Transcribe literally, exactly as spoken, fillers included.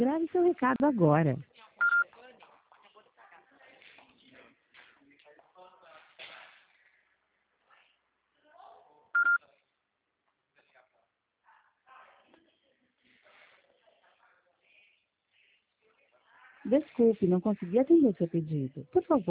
Grave seu recado agora. Desculpe, não consegui atender seu pedido. Por favor,